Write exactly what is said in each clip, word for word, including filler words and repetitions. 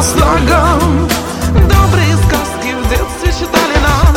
слогам. Добрые сказки в детстве читали нам.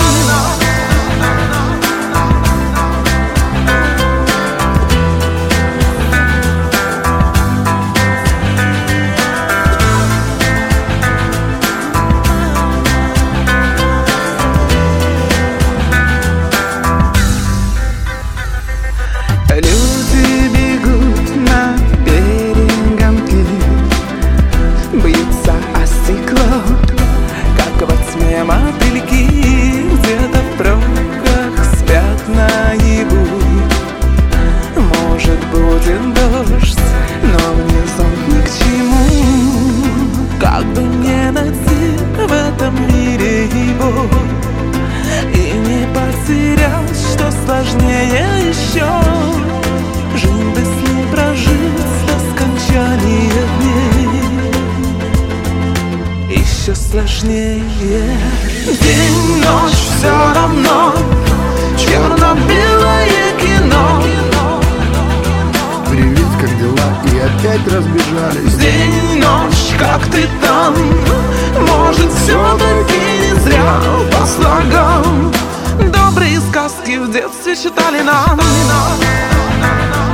Люди бегут на перегонки, бьются о стекло, как во тьме мотыльки. Где-то в пробках спят наяву. Может, будет дождь, но мне зонт ни к чему. Как бы мне найти в этом мире его и не потерять, что сложнее еще. Жизнь бы с ним прожить до скончания дней еще сложнее. День, ночь, все равно черно-белое кино. Привет, как дела? И опять разбежались. День, ночь, как ты там? Может, все-таки не зря по слогам. Добрые сказки в детстве читали нам.